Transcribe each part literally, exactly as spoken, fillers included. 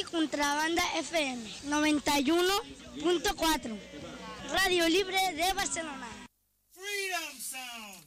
aquí Contrabanda F M noventa y uno punto cuatro, Radio Libre de Barcelona. Freedom Sound.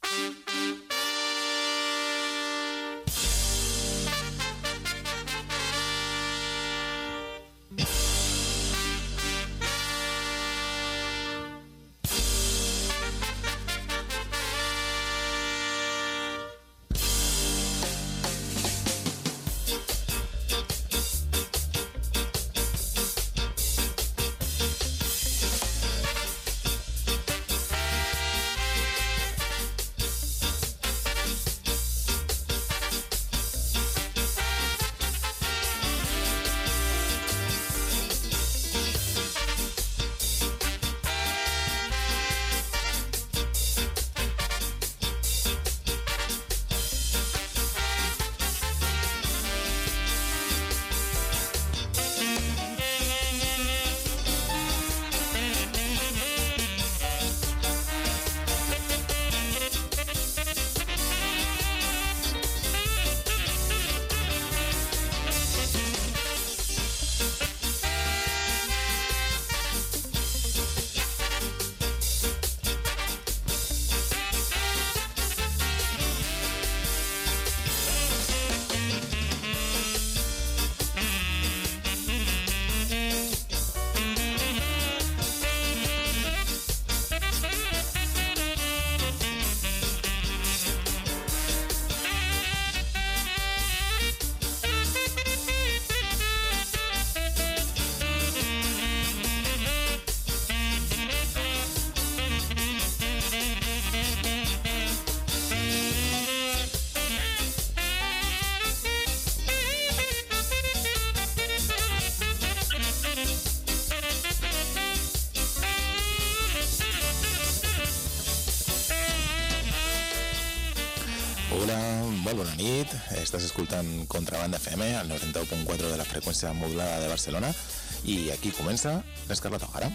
Bona nit, estàs escoltant Contrabanda F M al noranta-u punt quatre de la freqüència modulada de Barcelona i aquí comença l'Escarlata O'Hara.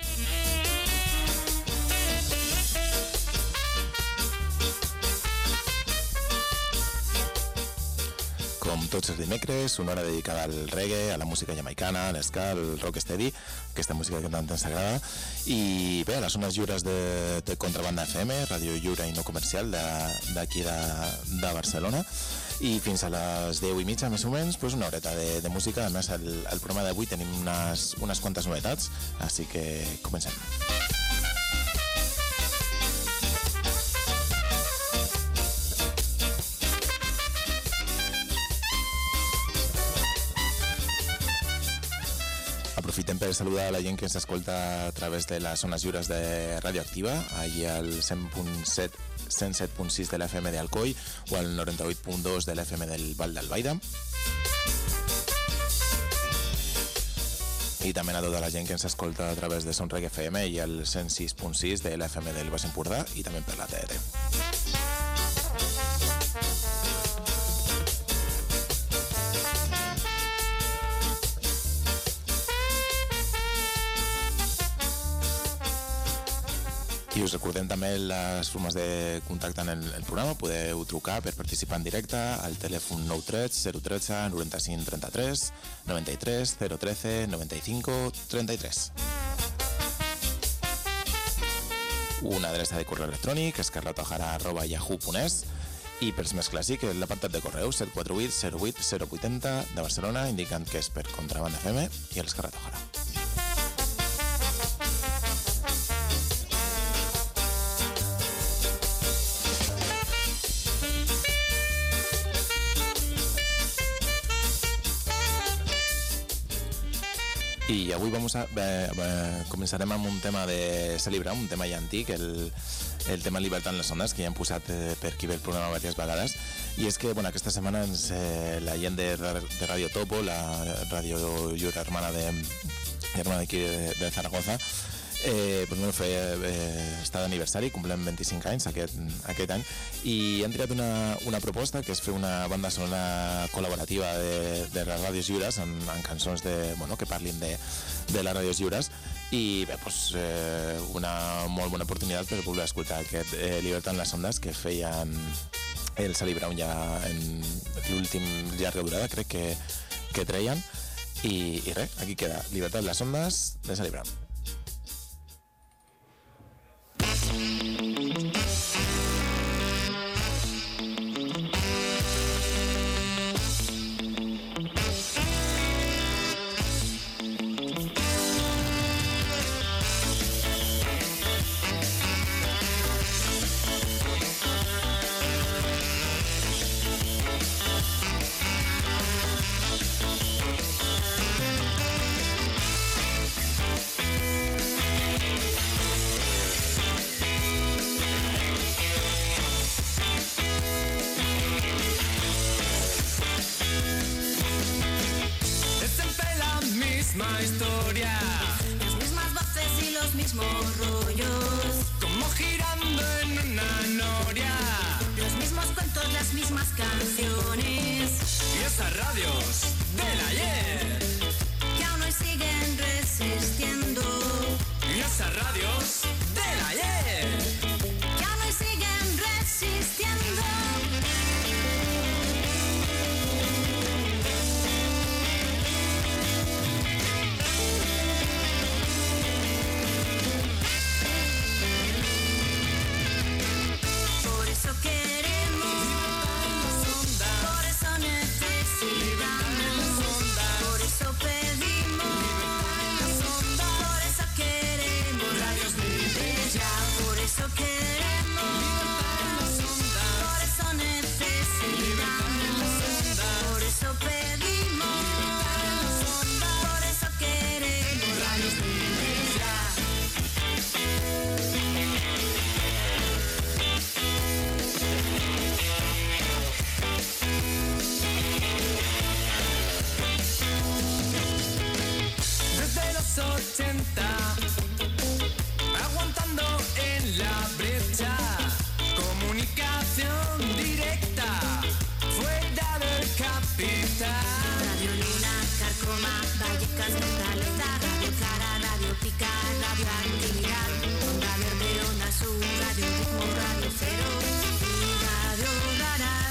Com tots els dimecres, una hora dedicada al reggae, a la música jamaicana, a l'esca, al rocksteady, aquesta música que tant ens agrada. I bé, a les zones lliures de, de Contrabanda F M, ràdio lliure i no comercial d'aquí de, de Barcelona. I fins a les deu i mitja, més o menys, pues una horeta de, de música. A més, el, el programa d'avui tenim unes, unes quantes novetats, així que comencem. Aprofitem per saludar a la gent que ens escolta a través de les zones lliures de Radioactiva, allà al cent punt set, cent set punt sis de l'F M d'Alcoi o al noranta-vuit punt dos de l'F M del Val d'Albaida. I també a tota la gent que ens escolta a través de Son Reggae F M i al cent sis punt sis de l'F M del Baix Empordà i també per la T R. I us recordem també les formes de contacte en el, el programa. Podeu trucar per participar en directe al telèfon nou tres zero un tres noranta-cinc trenta-tres noranta-tres zero tretze noranta-cinc trenta-tres. Una adreça de correu electrònic escarlata o'hara arroba yahoo punt es i per més clàssic l'apartat de correu set quatre vuit zero vuit zero vuit zero de Barcelona indicant que és per Contrabanda F M i l'Escarlata O'Hara. I avui vamos a, eh, eh, començarem amb un tema de Sally Brown, un tema ja antic, el, el tema Libertad en les Ondes, que ja hem posat eh, per aquí ve el programa diverses vegades. I és que bueno, aquesta setmana ens, eh, la gent de, de Radio Topo, la ràdio lliure hermana de hermana d'aquí de, de Zaragoza, Eh, pues bueno, feia, eh, està d'aniversari, complem vint-i-cinc anys aquest, aquest any, i hem triat una, una proposta que és fer una banda sonora col·laborativa de, de les ràdios lliures amb, amb cançons de, bueno, que parlin de, de les ràdios lliures, i bé, pues, eh, una molt bona oportunitat per poder escoltar aquest eh, Libertad en les Ondes que feien el Sally Brown ja en l'últim llarga durada, crec que, que treien. i, i res, aquí queda Llibertat les ondes de Celebram. Historia, las mismas voces y los mismos rollos, como girando en una noria, los mismos cuentos, las mismas canciones, y esas radios del ayer, que aún hoy siguen resistiendo, y esas radios del ayer, que aún hoy siguen resistiendo. Aguantando en la brecha, comunicación directa, fuera del capital. Radio Luna, Carcoma, Vallecas, Fortaleza, Radio Clara, Radio Pica, Radio Actividad, Onda Verde, Onda Azul, Radio Ritmo, Radio Cero y Radio Radar.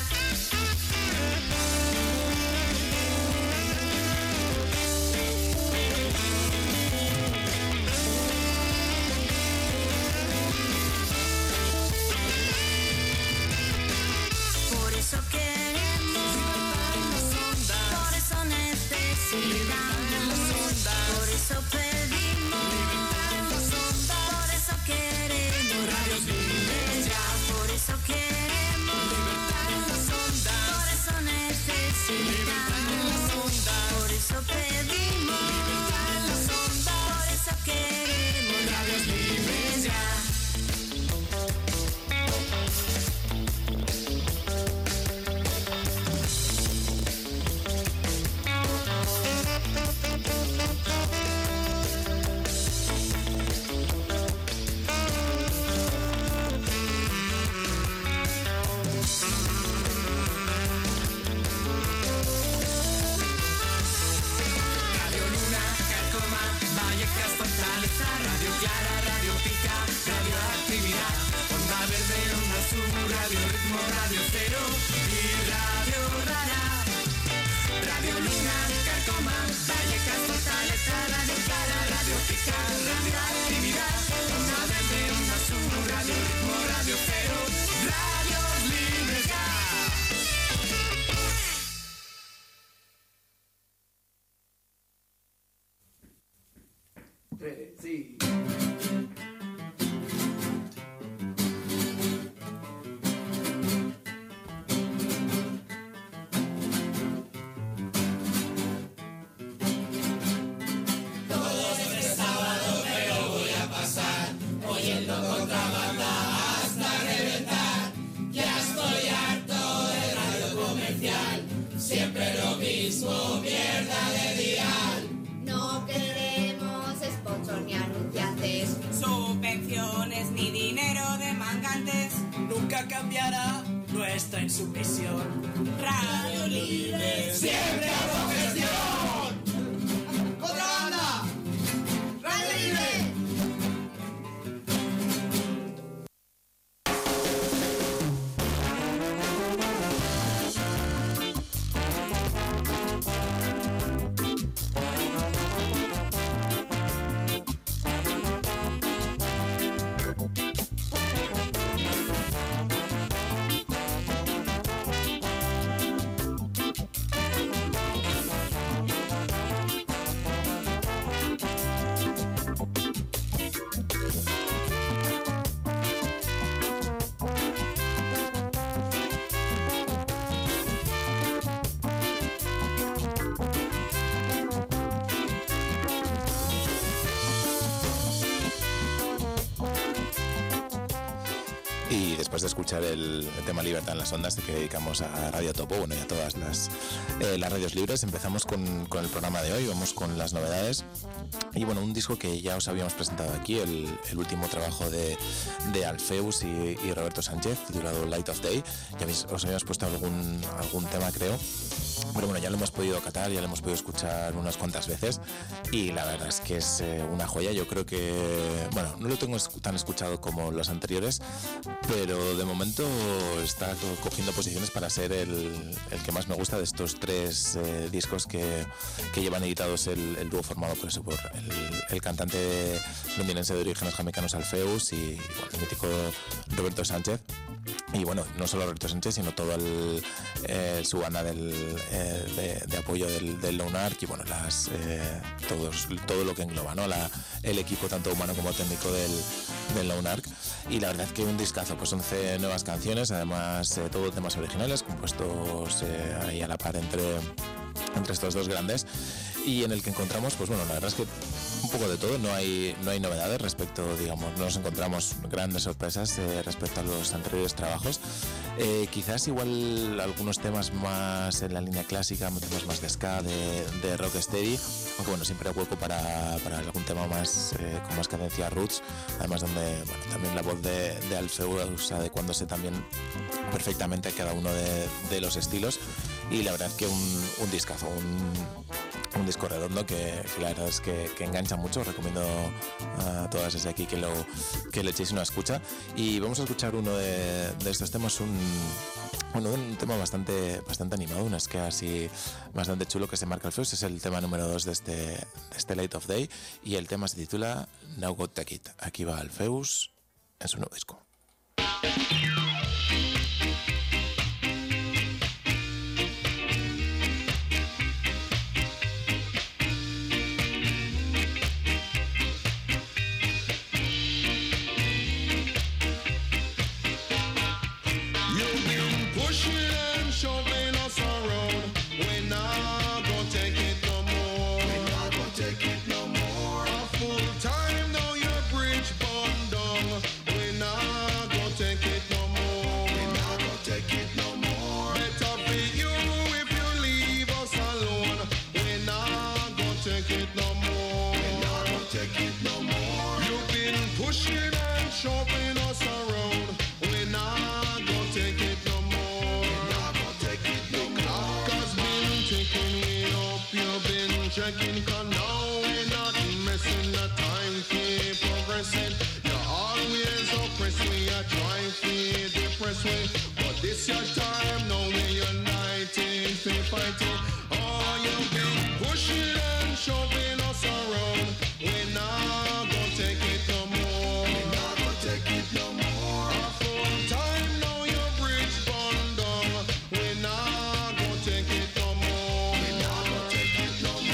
Sí. Subvenciones ni dinero de mangantes. Nunca cambiará nuestra insumisión. Radio Libre ¡Siempre a gestión! ¡Otra banda! Radio Libre. Y después de escuchar el, el tema Libertad en las Ondas que dedicamos a Radio Topo, bueno, y a todas las, eh, las radios libres, empezamos con, con el programa de hoy, vamos con las novedades. Y bueno, un disco que ya os habíamos presentado aquí, el, el último trabajo de, de Alfeus y, y Roberto Sánchez, titulado Light of Day. Ya habéis, os habíamos puesto algún, algún tema, creo. Pero bueno, ya lo hemos podido catar, ya lo hemos podido escuchar unas cuantas veces y la verdad es que es eh, una joya. Yo creo que, bueno, no lo tengo tan escuchado como los anteriores, pero de momento está cogiendo posiciones para ser el, el que más me gusta de estos tres eh, discos que, que llevan editados el, el dúo formado por eso, por el, el cantante londinense de orígenes jamaicanos Alfeus y, y bueno, el mítico Roberto Sánchez. Y bueno, no solo Roberto Sánchez, sino todo el, eh, su banda del, eh, de, de apoyo del, del Lone Ark y bueno, las, eh, todos, todo lo que engloba, ¿no? La, el equipo tanto humano como técnico del, del Lone Ark. Y la verdad es que un discazo, pues once nuevas canciones, además eh, todo temas originales, compuestos eh, ahí a la par entre, entre estos dos grandes. Y en el que encontramos, pues bueno, la verdad es que un poco de todo, no hay no hay novedades respecto, digamos, no nos encontramos grandes sorpresas eh, respecto a los anteriores trabajos. Eh, quizás igual algunos temas más en la línea clásica, temas más de ska, de, de rocksteady, aunque bueno, siempre hay hueco para, para algún tema más eh, con más cadencia roots, además donde bueno, también la voz de, de Alfeus adecuándose también perfectamente a cada uno de, de los estilos. Y la verdad es que un, un discazo, un, un disco redondo que, que la verdad es que, que engancha mucho. Os recomiendo a todas desde aquí que, lo, que le echéis una escucha. Y vamos a escuchar uno de, de estos temas, un, bueno, un tema bastante, bastante animado, un ska así bastante chulo que se marca Alfeus. Es el tema número dos de este, de este Light of Day y el tema se titula Now Go Take It. Aquí va Alfeus en su nuevo disco. Checking, cause now we're not messing the time, keep progressing. You're always oppressed, we are trying to depress we. But this your time, now we're united, we're fighting. Oh, you've been pushing and shoving us around. We're not gonna take it no more. We're not gonna take it no more. A full time, now your bridge burned down. We're not gonna take it no more. We're not gonna take it no more.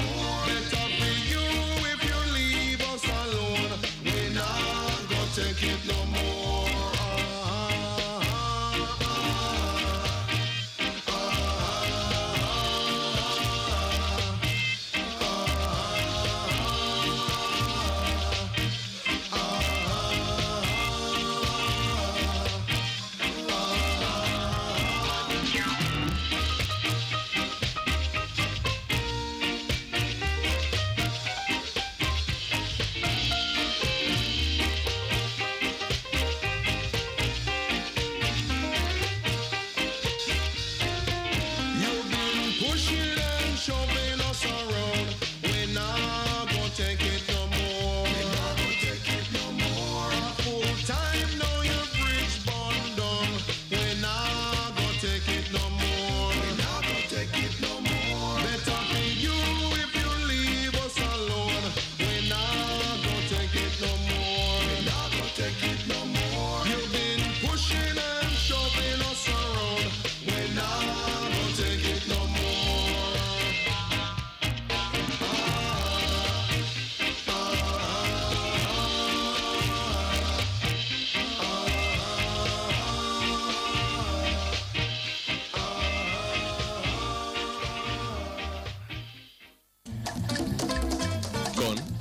Take it no more. Ah, ah, ah, ah,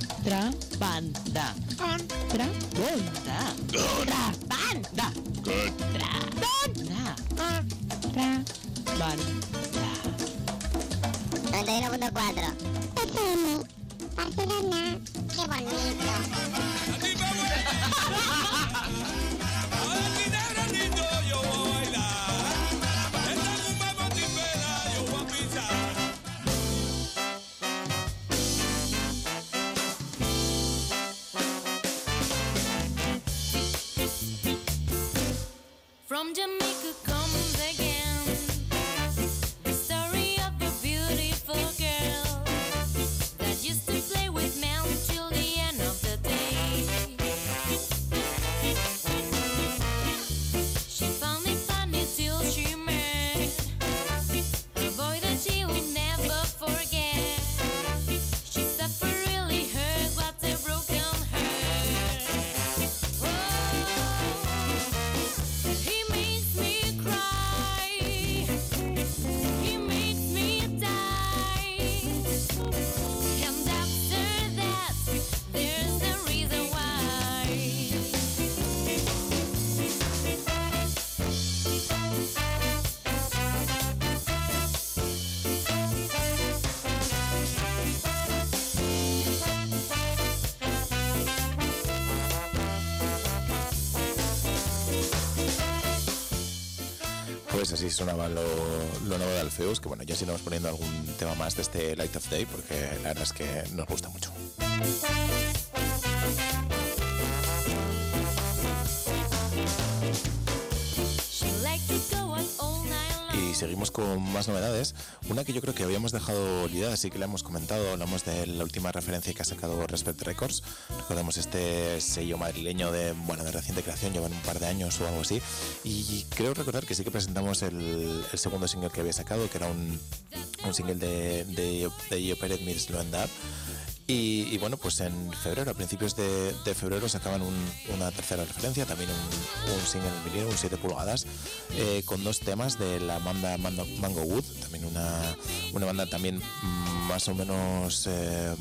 Contrabanda. Contrabanda. Contrabanda. Vale. noventa y uno punto cuatro. F M, Barcelona, qué bonito. From Jamaica comes again the story of a beautiful girl that used to play with men till the end of the day. She found it funny till she met a boy that she would never forget. She suffered really hurt, what a broken heart. He makes me cry, he makes me die, and after that, there's a reason why. Pues así sonaba lo, lo nuevo de Alfeus, que bueno, ya sí nos poniendo algún tema más de este Light of Day, porque la verdad es que nos gusta mucho. She liked to go out all night long. Y seguimos con más novedades. Una que yo creo que habíamos dejado olvidada, así que la hemos comentado. Hablamos de la última referencia que ha sacado Respect Records. Recordemos este sello madrileño de, bueno, de reciente creación, llevan un par de años o algo así. Y creo recordar que sí que presentamos el, el segundo single que había sacado, que era un, un single de, de, de Io Pérez Meets Lo and Dab. Y, y bueno, pues en febrero, a principios de, de febrero sacaban un, una tercera referencia, también un, un single en vinilo, un siete pulgadas, eh, con dos temas de la banda Mango, Mango Wood, también una, una banda también más o menos eh,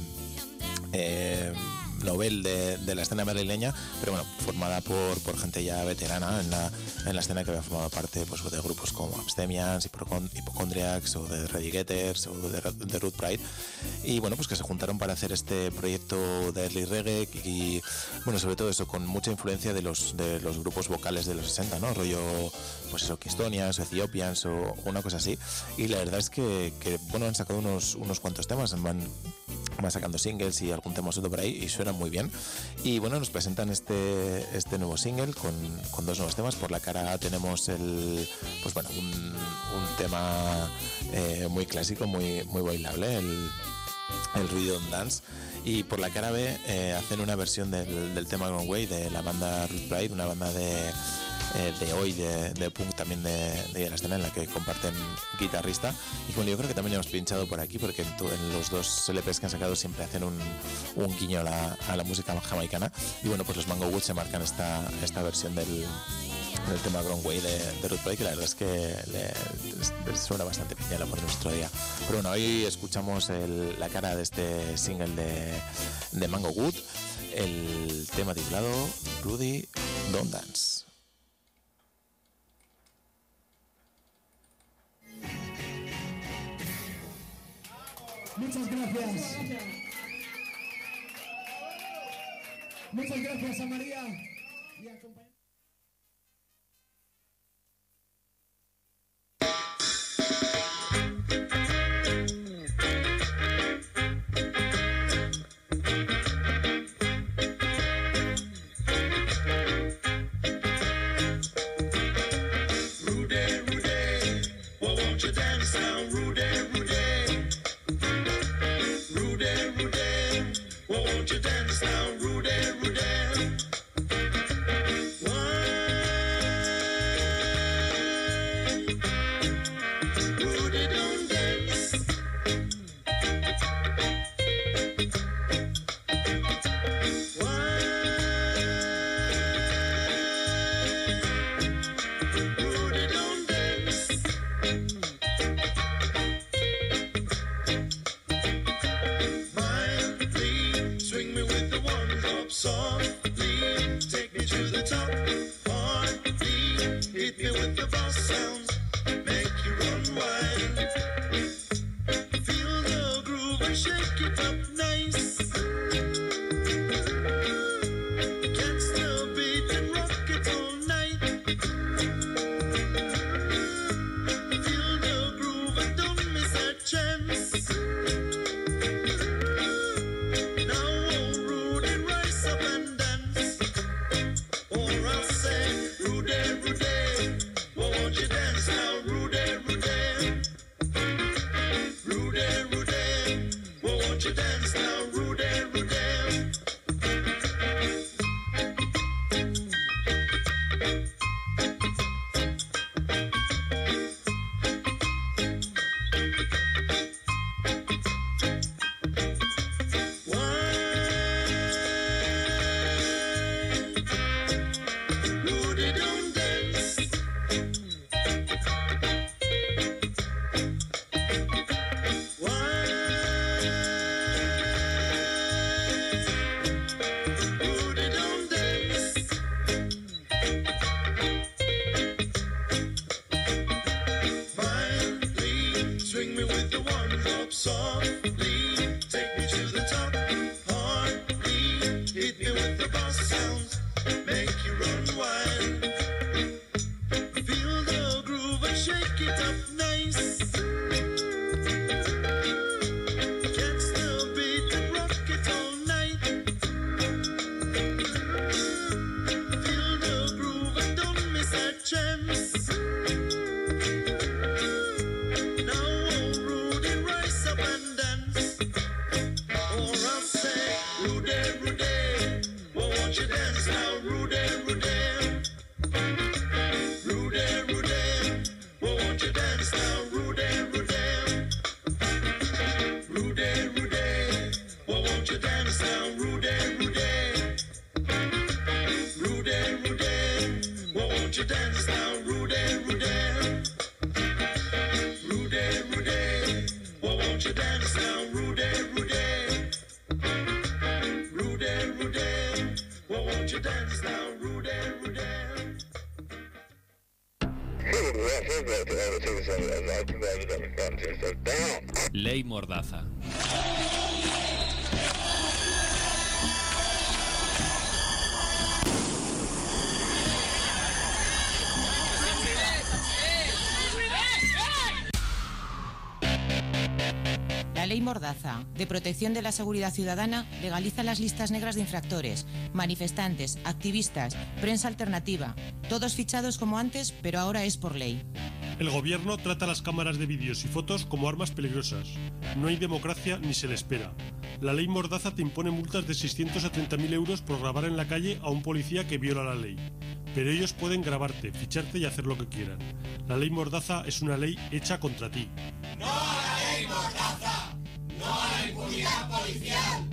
eh, novel de, de la escena madrileña, pero bueno, formada por, por gente ya veterana en la, en la escena, que había formado parte pues, de grupos como Abstemians, Hypochondriacs o de Ready Getters o de, de Root Pride, y bueno, pues que se juntaron para hacer este proyecto de early reggae y bueno, sobre todo eso, con mucha influencia de los, de los grupos vocales de los sesenta, ¿no? Rollo, pues eso, Kistonians o Ethiopians o una cosa así, y la verdad es que, que bueno, han sacado unos, unos cuantos temas, van, van sacando singles y algún tema suelto por ahí y suena muy bien. Y bueno, nos presentan este, este nuevo single con, con dos nuevos temas. Por la cara A tenemos el, pues bueno, un, un tema eh, muy clásico, muy, muy bailable, el, el Rhythm Dance. Y por la cara B eh, hacen una versión del, del tema Wrong Way de la banda Root Pride, una banda de Eh, de hoy, de, de punk también de, de la escena, en la que comparten guitarrista. Y bueno, yo creo que también hemos pinchado por aquí, porque en, to, en los dos L Ps que han sacado siempre hacen un, un guiño a la, a la música jamaicana. Y bueno, pues los Mango Wood se marcan esta, esta versión del, del tema Ground Way de, de Root Pride, que la verdad es que le, le suena bastante piñala por nuestro día. Pero bueno, hoy escuchamos el, la cara de este single de, de Mango Wood, el tema titulado Rudy Don't Dance. Muchas gracias. Muchas gracias a María y a compañeros. Softly Swing me with the one drop softly, take me to the top, hardly, hit me with the bass sounds, make you run wild. Feel the groove and shake it up nice. Catch the beat and rock it all night. Feel the groove and don't miss a chance. Ley Mordaza. La Ley Mordaza, de protección de la seguridad ciudadana, legaliza las listas negras de infractores, manifestantes, activistas, prensa alternativa, todos fichados como antes, pero ahora es por ley. El gobierno trata las cámaras de vídeos y fotos como armas peligrosas. No hay democracia ni se le espera. La ley Mordaza te impone multas de seiscientos a treinta mil euros por grabar en la calle a un policía que viola la ley. Pero ellos pueden grabarte, ficharte y hacer lo que quieran. La ley Mordaza es una ley hecha contra ti. ¡No a la ley Mordaza! ¡No a la impunidad policial!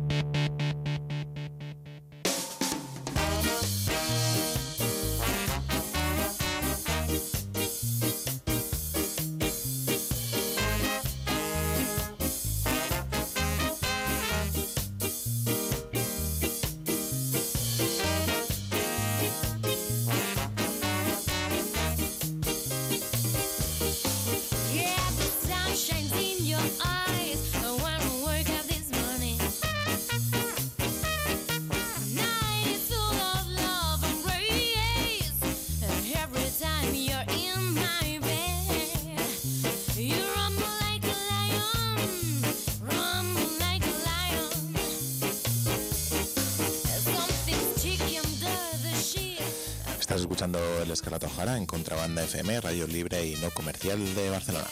Estás escuchando El Escarlata O'Hara en Contrabanda F M, radio libre y no comercial de Barcelona.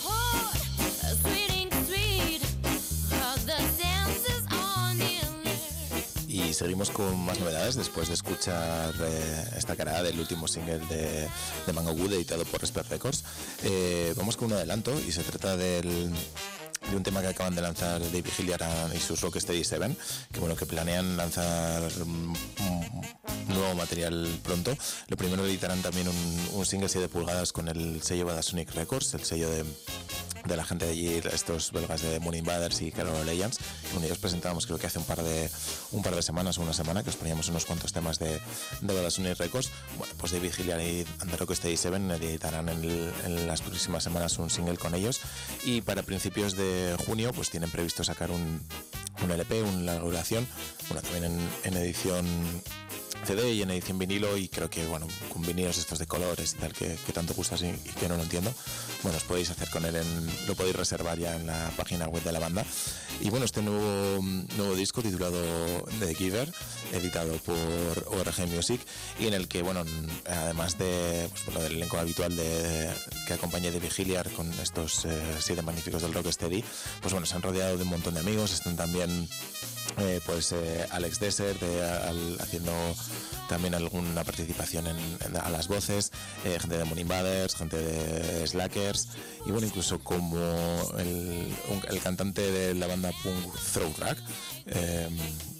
Y seguimos con más novedades después de escuchar eh, esta carada del último single de, de Mango Wood editado por Respect Records. Eh, vamos con un adelanto y se trata del... de un tema que acaban de lanzar Dave Hilliard y sus Rocksteady siete, que bueno, que planean lanzar um, nuevo material pronto. Lo primero editarán también un, un single siete pulgadas con el sello Badasonic Records, el sello de, de la gente de allí, estos belgas de Moon Invaders y Carol Legends. Bueno, ya os presentábamos creo que hace un par de un par de semanas o una semana que os poníamos unos cuantos temas de, de Badasonic Records. Bueno, pues David Hilliard y The Rocksteady siete editarán en, el, en las próximas semanas un single con ellos, y para principios de junio pues tienen previsto sacar un, un L P, una larga duración, bueno, también en, en edición C D y en edición vinilo, y creo que bueno, con vinilos estos de colores y tal que, que tanto gustas y, y que no lo entiendo, bueno, os podéis hacer con él, en, lo podéis reservar ya en la página web de la banda. Y bueno, este nuevo, nuevo disco titulado The Giver, editado por O R G Music, y en el que bueno, además de pues, bueno, del elenco habitual de, que acompaña a David Hilliard con estos eh, siete magníficos del Rocksteady, pues bueno, se han rodeado de un montón de amigos. Están también Eh, pues eh, Alex Desert eh, al, haciendo también alguna participación en, en, a las voces, eh, gente de Moon Invaders, gente de Slackers, y bueno, incluso como el, un, el cantante de la banda punk Throw Rack, eh,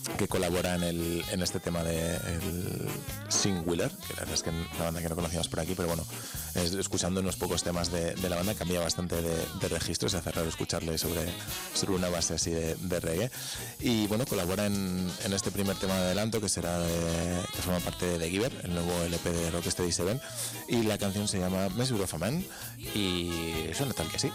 que colabora en, el, en este tema de el Sing Wheeler, que la verdad es que una banda que no conocíamos por aquí, pero bueno, es, escuchando unos pocos temas de, de la banda cambia bastante de, de registro, se hace raro escucharle sobre, sobre una base así de, de reggae. Y bueno, colabora en, en este primer tema de adelanto que será de, que forma parte de The Giver, el nuevo L P de Rocksteady siete, y la canción se llama Measure of a Man y suena tal que sí.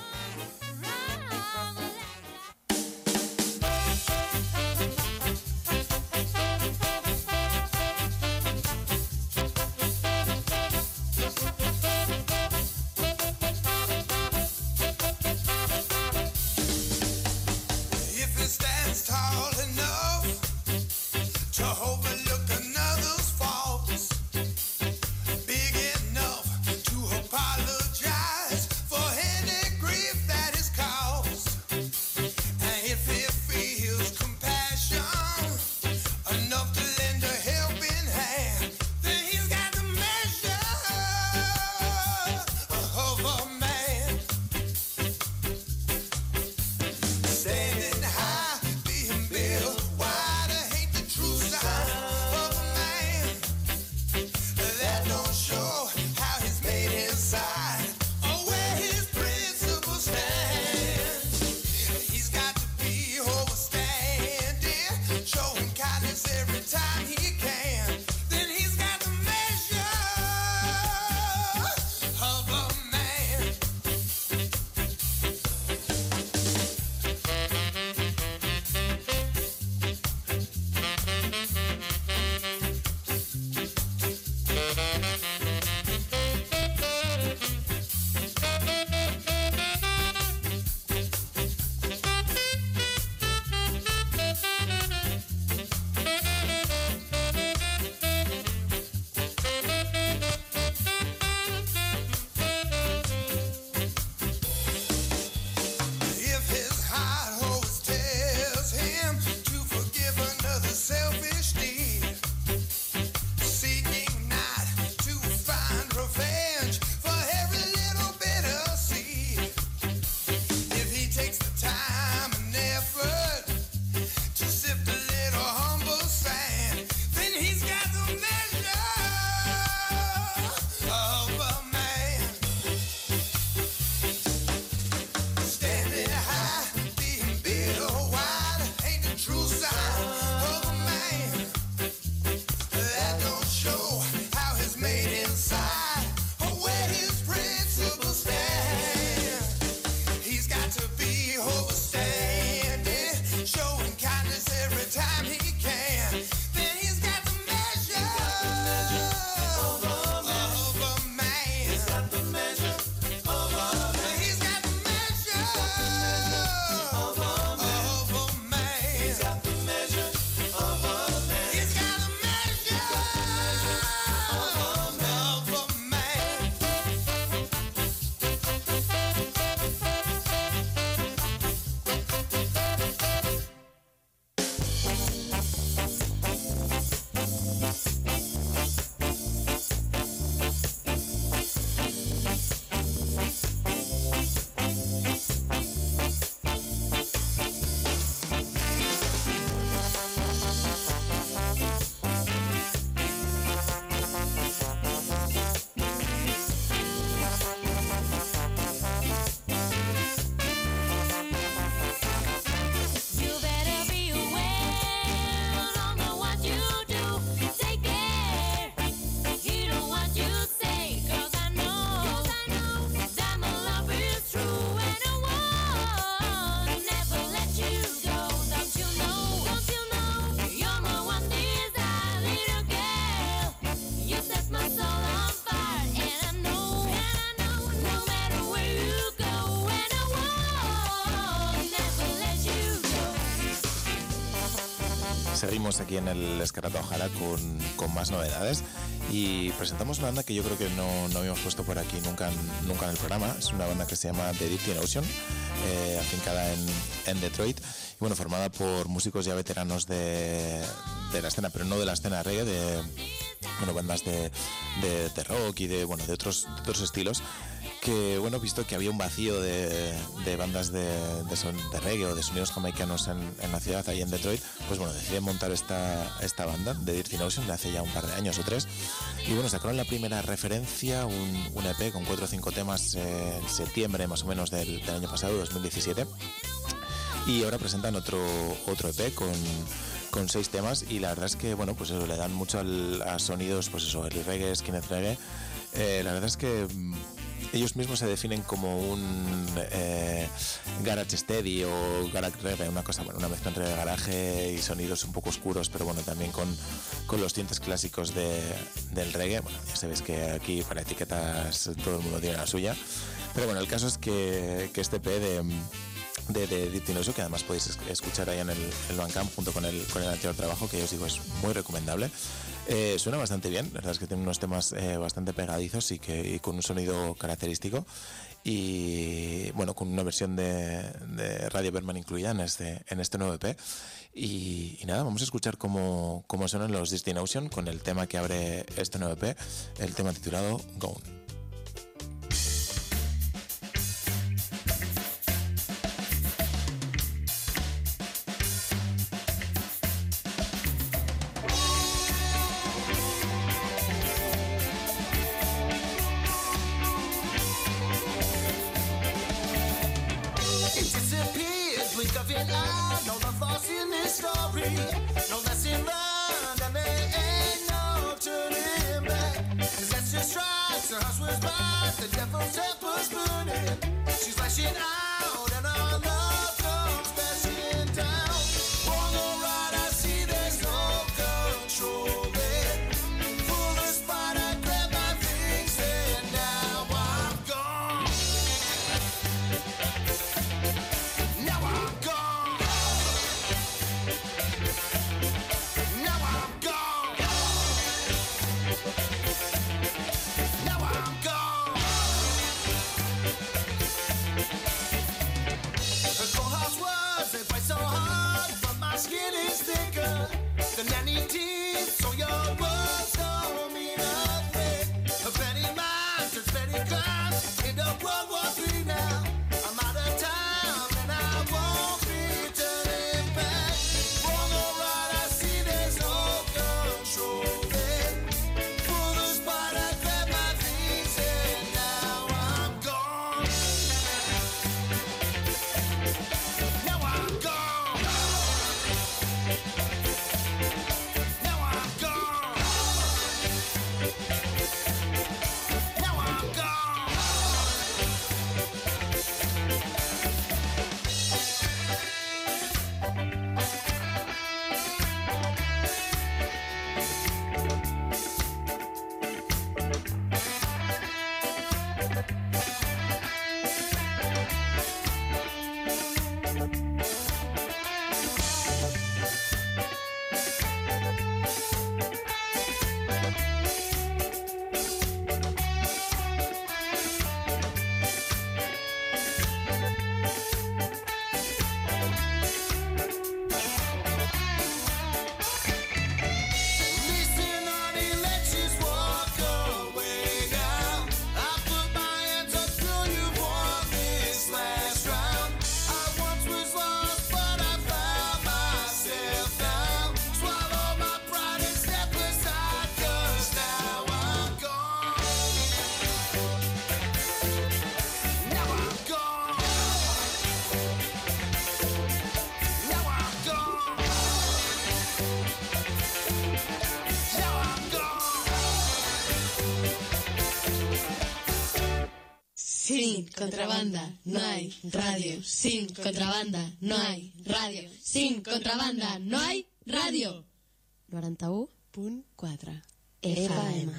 Seguimos aquí en el Escarato Ojara con, con más novedades y presentamos una banda que yo creo que no, no habíamos puesto por aquí nunca en, nunca en el programa. Es una banda que se llama The Deep Ocean, eh, afincada en, en Detroit y bueno, formada por músicos ya veteranos de, de la escena, pero no de la escena reggae, de bueno, bandas de, de, de rock y de, bueno, de, otros, de otros estilos. que, bueno, visto que había un vacío de, de bandas de, de, son, de reggae o de sonidos jamaicanos en, en la ciudad, ahí en Detroit, pues bueno, deciden montar esta, esta banda de Dirty Notion de hace ya un par de años o tres. Y bueno, sacaron la primera referencia, un, un E P con cuatro o cinco temas eh, en septiembre más o menos del, del año pasado, dos mil diecisiete. Y ahora presentan otro, otro E P con, con seis temas, y la verdad es que, bueno, pues eso, le dan mucho al, a sonidos, pues eso, el reggae, skinhead reggae. Eh, la verdad es que ellos mismos se definen como un eh, garage steady o garage reggae, una cosa, bueno, una mezcla entre garaje y sonidos un poco oscuros, pero bueno, también con, con los tintes clásicos de, del reggae. Bueno, ya sabéis que aquí para etiquetas todo el mundo tiene la suya, pero bueno, el caso es que, que este E P de de, de Dirty Notion, que además podéis escuchar ahí en el, el Bandcamp junto con el, con el anterior trabajo, que yo os digo es muy recomendable. Eh, suena bastante bien, la verdad es que tiene unos temas eh, bastante pegadizos y, que, y con un sonido característico, y bueno, con una versión de, de Radio Berman incluida en este, en este nuevo E P. Y, y nada, vamos a escuchar cómo, cómo suenan los Dirty Notion con el tema que abre este nuevo E P, el tema titulado Gone. Sin contrabanda no hay radio. Sin contrabanda no hay radio. Sin contrabanda no hay radio. noranta-u punt quatre F M.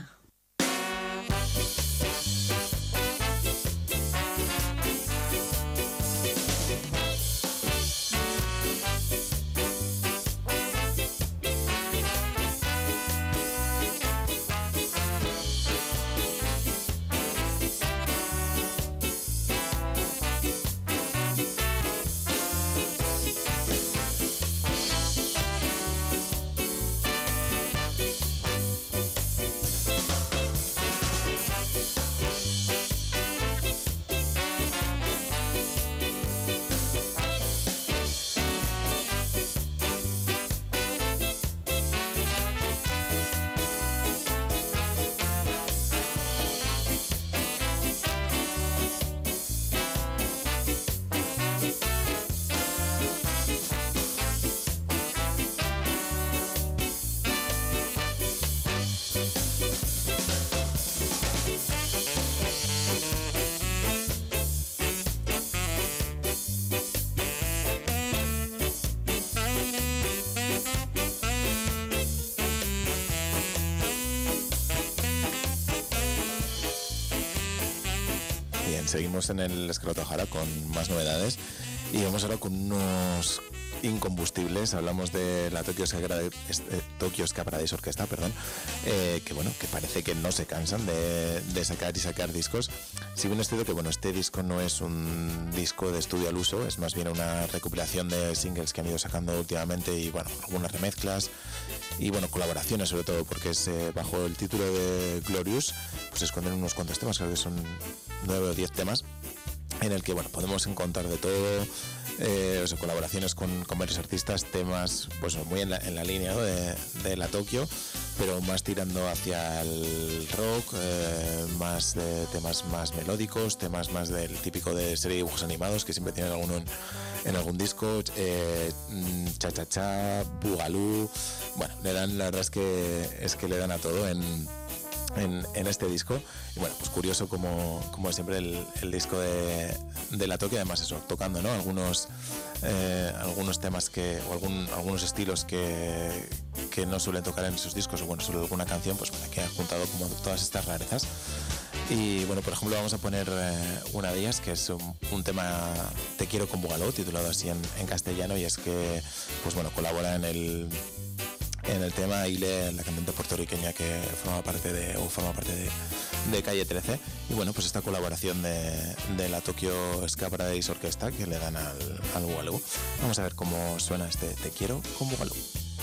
seguimos en el Escroto Jara con más novedades y vamos ahora con unos incombustibles. Hablamos de la Tokyo Ska Paradise, eh, Tokyo Ska Paradise Orquesta, perdón, eh, que bueno, que parece que no se cansan de, de sacar y sacar discos. Si bien es cierto que bueno, este disco no es un disco de estudio al uso, es más bien una recopilación de singles que han ido sacando últimamente y bueno, algunas remezclas y bueno, colaboraciones sobre todo, porque es eh, bajo el título de Glorious, pues se esconden unos cuantos temas, creo que son nueve o diez temas, en el que bueno, podemos encontrar de todo, eh, o sea, colaboraciones con, con varios artistas, temas pues muy en la, en la línea, ¿no? de, de la Tokyo, pero más tirando hacia el rock, eh, más de temas más melódicos, temas más del típico de serie de dibujos animados que siempre tienen alguno en, en algún disco, eh, cha cha cha, bugalú, bueno, le dan, la verdad es que es que le dan a todo en En, en este disco. Y bueno, pues curioso como, como siempre el, el disco de, de la Tokyo, además eso, tocando, ¿no? Algunos eh, algunos temas que, o algún, algunos estilos que, que no suelen tocar en esos discos, o bueno, solo alguna canción, pues bueno, que ha juntado como todas estas rarezas. Y bueno, por ejemplo, vamos a poner eh, una de ellas, que es un, un tema Te quiero con Bugalú, titulado así en, en castellano, y es que pues bueno, colabora en el en el tema Ile, la cantante puertorriqueña que forma parte de o forma parte de, de Calle trece, y bueno, pues esta colaboración de, de la Tokyo Ska Paradise Orquesta que le dan al, al Bugalú. Vamos a ver cómo suena este Te quiero con Bugalú.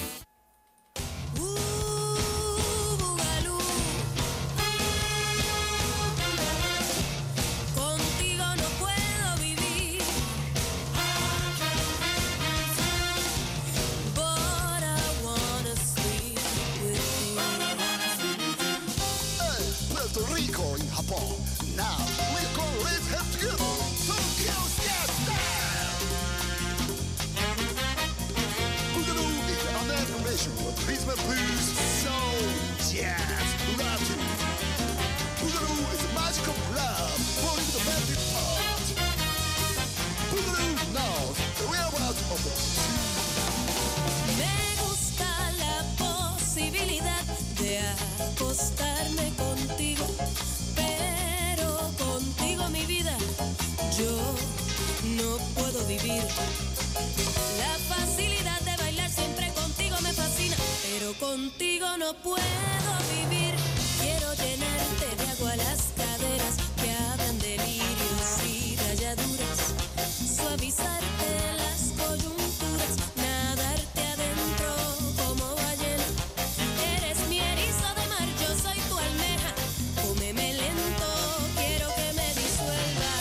Rhythm and blues, soul, jazz, Latin. Boogaloo is a magical love, pulling the magic part. Boogaloo knows the whereabouts of the sea. Me gusta la posibilidad de acostarme contigo, pero contigo mi vida yo no puedo vivir. La facilidad de bailar siempre contigo me fascina, pero contigo no puedo vivir. Quiero llenarte de agua las caderas que hablan delirios y rayaduras, suavizarte las coyunturas, nadarte adentro como ballena. Eres mi erizo de mar, yo soy tu almeja. Cómeme lento, quiero que me disuelva.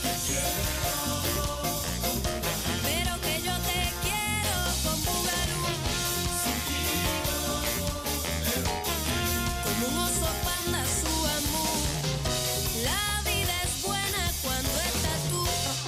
Pero que yo te quiero con Bugalú. Como un oso panda su amor. La vida es buena cuando estás tú.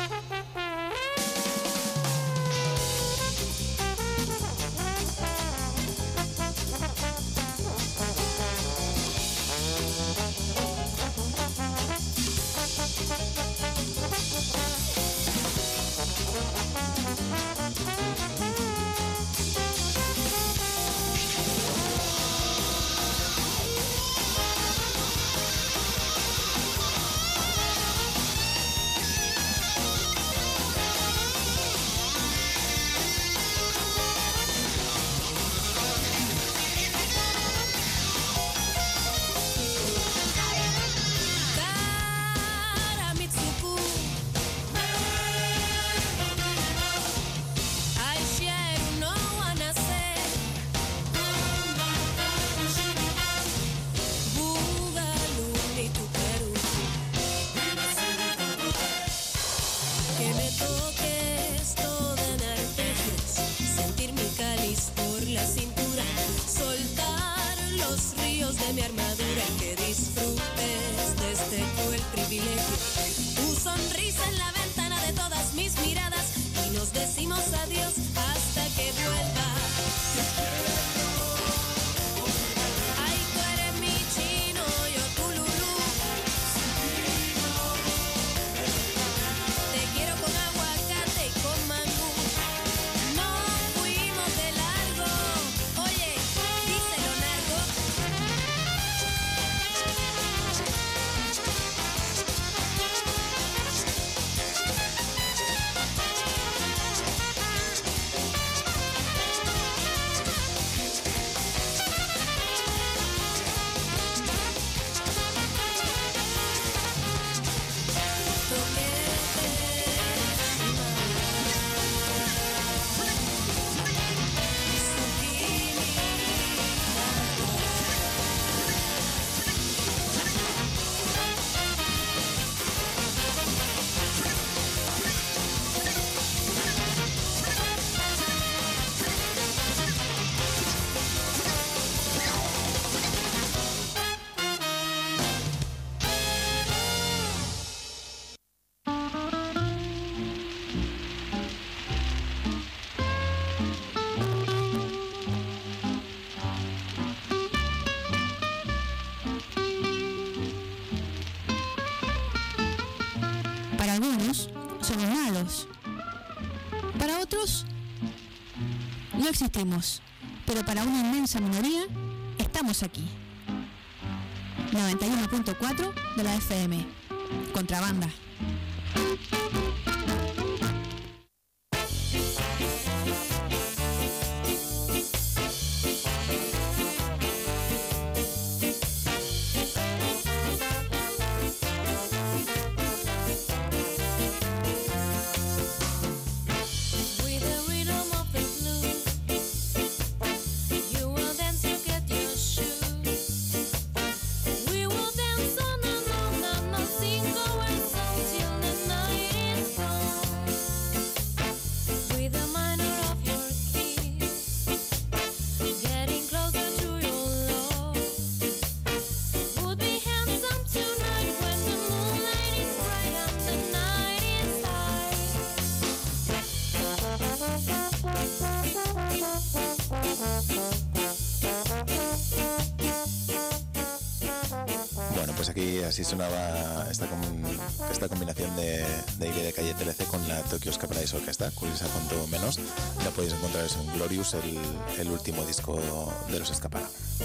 Kara Mitsuku, Aishiru no wanase, Bugalú ni tu Perú. Que me toques toda en arpegios, sentir mi cáliz por la cintura, soltar los ríos de mi armadura, que disfrutes de este cruel privilegio. Tu sonrisa en la ventana de todas mis miradas, y nos decimos adiós hasta que vuelva. Ay, tú eres mi chino, yo tu lulú. Te quiero con aguacate. somos malos. Para otros, no existimos, pero para una inmensa minoría, estamos aquí. noventa y uno punto cuatro de la F M. Contrabanda. Así sonaba esta, com esta combinación de, de Aire de Calle T L C con la Tokyo Paradise Orchestra, curiosa cuanto menos. La podéis encontrar en Glorious, el, el último disco de los Escapara.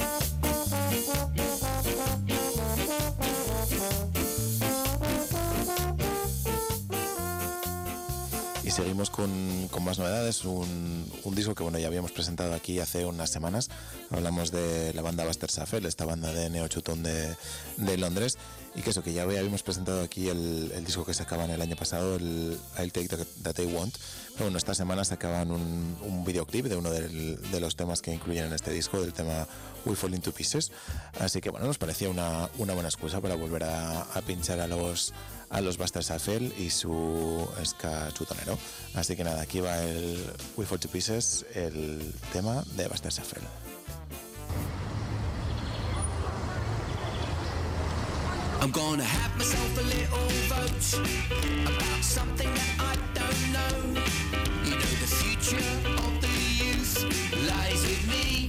Y seguimos con, con más novedades, un, un disco que bueno ya habíamos presentado aquí hace unas semanas. Hablamos de la banda Buster Shuffle, esta banda de neo-chutón de, de Londres, y que eso, que ya habíamos presentado aquí el, el disco que sacaban el año pasado, el I'll Take That I Want. Pero bueno, esta semana sacaban un, un videoclip de uno del, de los temas que incluyen en este disco, del tema We Fall Into Pieces. Así que bueno, nos parecía una, una buena excusa para volver a, a pinchar a los a los Buster Shuffle y su ska chutonero. Así que nada, aquí va el We Fall to Pieces, el tema de Buster Shuffle. I'm gonna have myself a little vote about something that I don't know. You know, the future of the youth lies with me.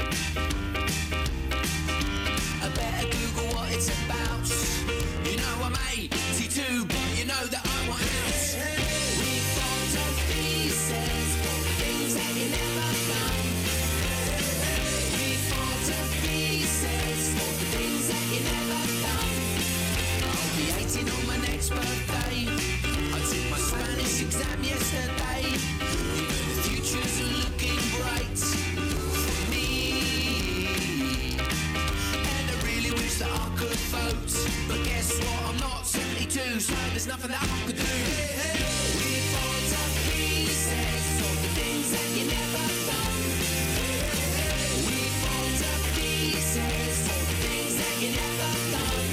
I better Google what it's about. You know I'm eighty-two, but you know that I want out. We fall to pieces for the things that you never done. We fall to pieces for the things that you never done. I'll be eighteen on my next birthday. I took my Spanish exam yesterday. You know the future's looking bright for me. And I really wish that I could vote, but guess what? I'm not seventy-two, so there's nothing that I could do. We fall to pieces for the things that you never done. We fall to pieces for the things that you never done.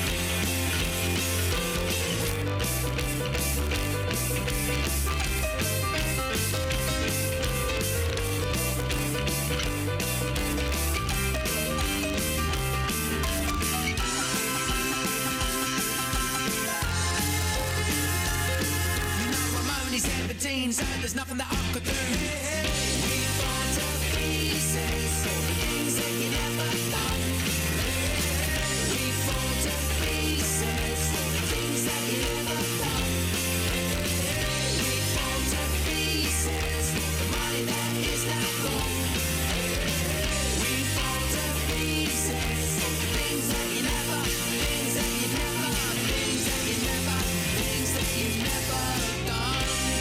seventeen, so there's nothing that I could do. We fall to pieces for the things that you never done. We fall to pieces for the things that you never done. We fall to pieces for the money that is now gone. We fall to pieces for the things that you never, things that you never, things that you never, things that you never done.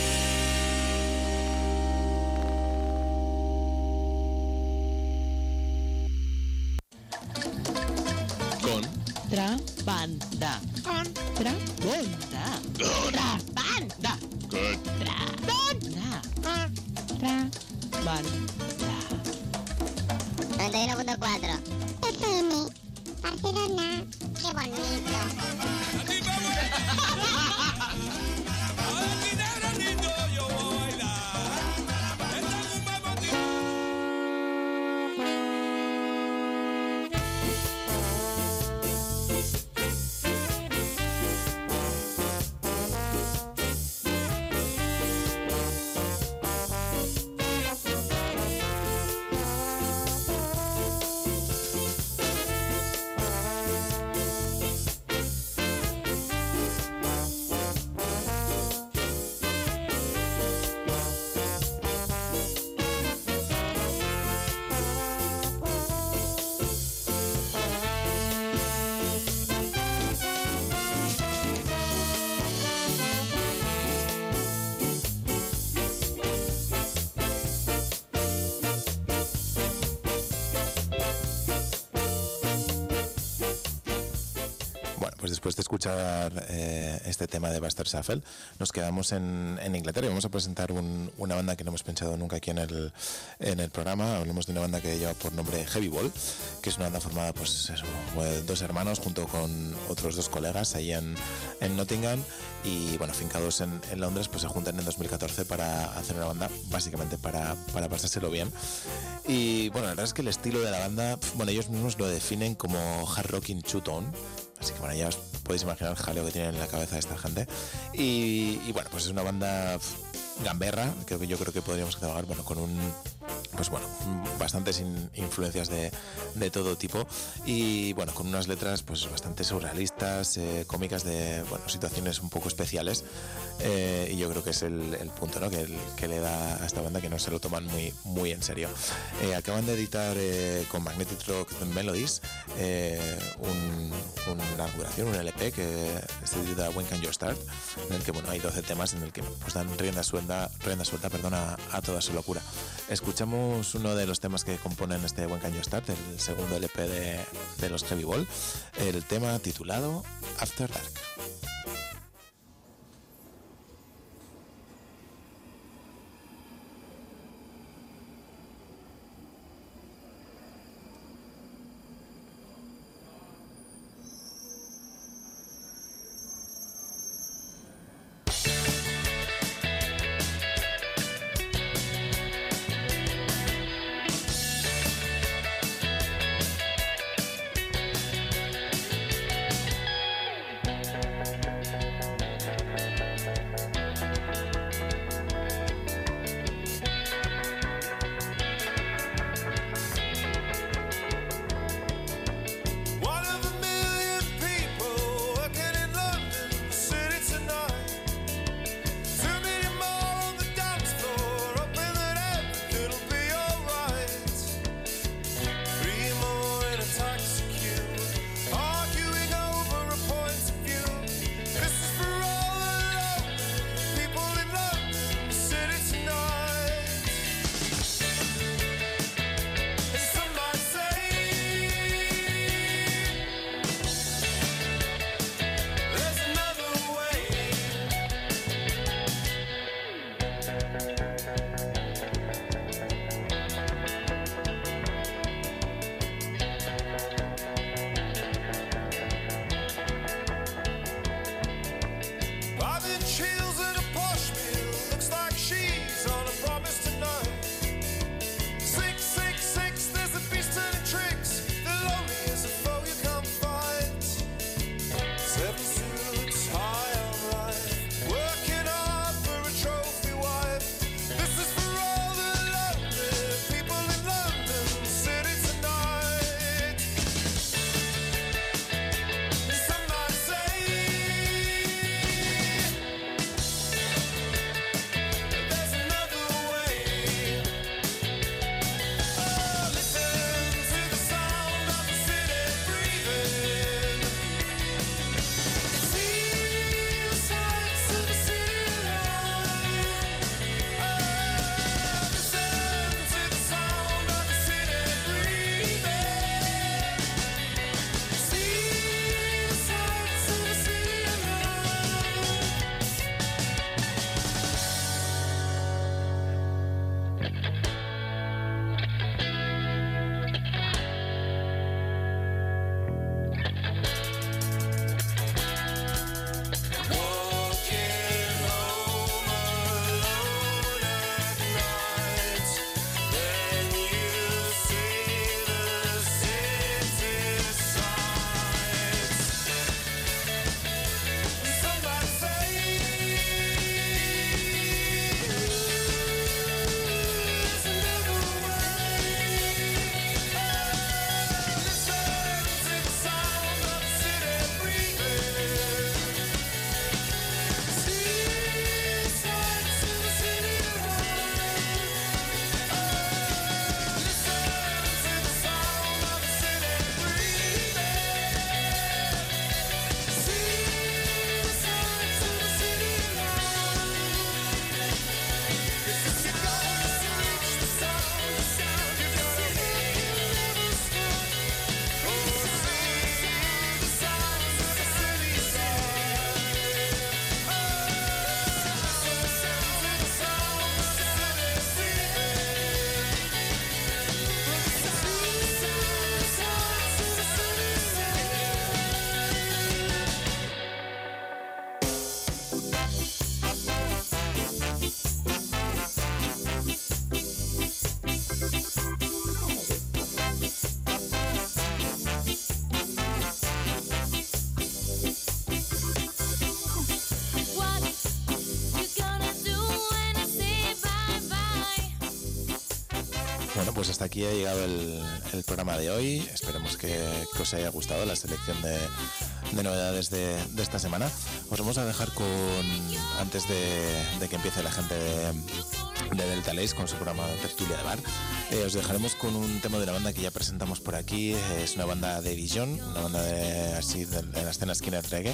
Contrabanda. Contrabanda. Contrabanda. Contrabanda. Contrabanda. noventa y uno punto cuatro. F M. Barcelona. Qué bonito. bueno, pues después de escuchar eh, este tema de Buster Shuffle, nos quedamos en, en Inglaterra y vamos a presentar un, una banda que no hemos pensado nunca aquí en el, en el programa. Hablamos de una banda que lleva por nombre Heavy Ball, que es una banda formada pues eso, dos hermanos junto con otros dos colegas ahí en, en Nottingham, y bueno, fincados en, en Londres, pues se juntan en dos mil catorce para hacer una banda básicamente para, para pasárselo bien. Y bueno, la verdad es que el estilo de la banda, bueno, ellos mismos lo definen como hard rocking two-tone, así que bueno, ya os podéis imaginar el jaleo que tienen en la cabeza de esta gente. Y, y bueno, pues es una banda gamberra, que yo creo que podríamos catalogar, bueno, con un, pues bueno, bastantes in, influencias de, de todo tipo, y bueno, con unas letras pues bastante surrealistas, eh, cómicas, de bueno, situaciones un poco especiales, eh, y yo creo que es el, el punto, ¿no?, que, el, que le da a esta banda, que no se lo toman muy, muy en serio. Eh, acaban de editar eh, con Magnetic Rock Melodies eh, un, una duración, un L P que se titula When Can You Start, en el que bueno, hay doce temas en el que pues dan rienda suelta, rienda suelta perdón, a, a toda su locura. Escuchamos uno de los temas que componen este When Can You Start, el segundo L P de, de los Heavy Ball, el tema titulado After Dark. Bueno, pues hasta aquí ha llegado el, el programa de hoy. Esperemos que, que os haya gustado la selección de, de novedades de, de esta semana. Os vamos a dejar con, antes de, de que empiece la gente de, de Delta Lace con su programa Tertulia de Bar, eh, os dejaremos con un tema de una banda que ya presentamos por aquí. Es una banda de Dijon, una banda de, así de, de la escena skinhead reggae,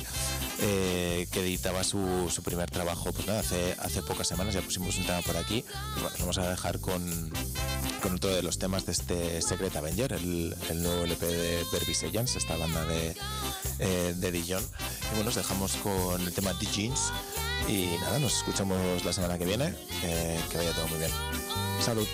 eh, que editaba su, su primer trabajo pues nada, hace, hace pocas semanas. Ya pusimos un tema por aquí. Pues bueno, os vamos a dejar con, con otro de los temas de este Secret Avenger, el, el nuevo L P de Verbiseillans, esta banda de, eh, de Dijon. Y bueno, os dejamos con el tema The Jeans. Y nada, nos escuchamos la semana que viene. Eh, que vaya todo muy bien. Salud.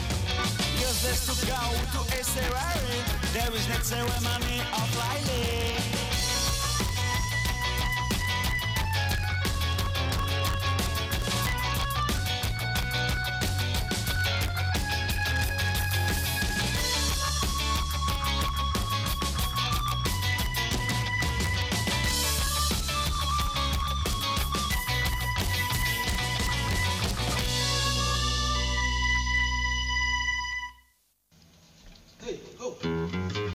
There is no ceremony of lying.